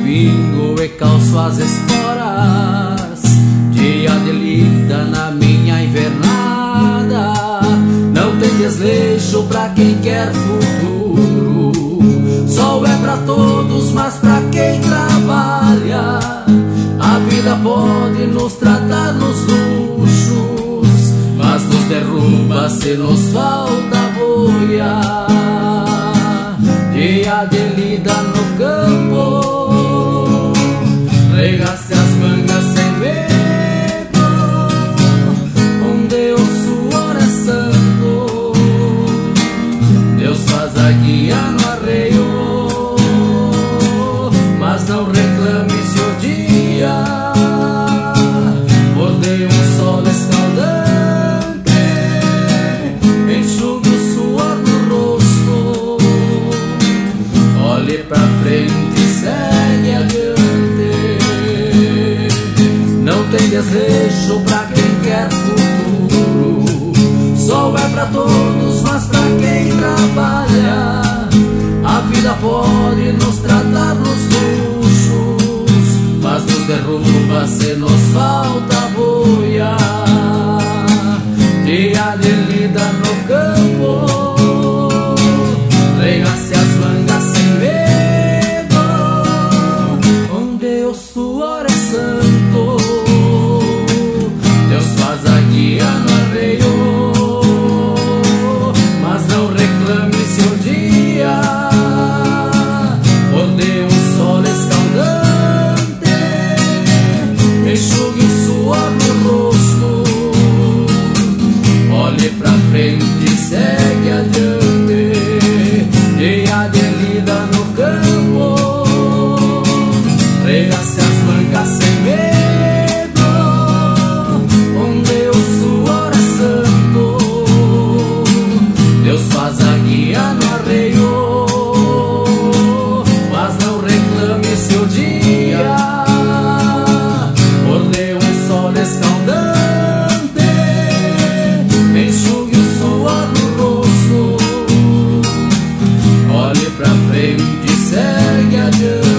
domingo e calço as esporas de Adelita na minha invernada. Não tem desleixo pra quem quer futuro. Sol é pra todos, mas pra quem trabalha, a vida pode nos tratar nos luxos, mas nos derruba se nos falta boia. De Adelida no campo, regace as mangas sem medo, onde o suor é santo, Deus faz a guia no arreio. Mas não reclame se o dia for de um sol escaldante, enxugue o suor no rosto, olhe pra frente e segue adiante. Não tem desejo pra quem quer futuro. Sol é pra todos, mas pra quem trabalha, a vida pode nos tratar nos luxos, mas nos derruba se nos falta boia. De Adelida no campo, regace as mangas sem medo, onde o suor é santo, Deus faz a guia no arreio. Mas não reclame se um dia onde um sol escaldante enxugue o suor no rosto, olhe pra frente e segue adiante. De Adelida no campo, regace as mangas sem medo, onde o suor é santo, Deus faz a guia no arreio. Mas não reclame se o dia for de um sol escaldante enxugue o suor no rosto, olhe pra frente e segue adiante.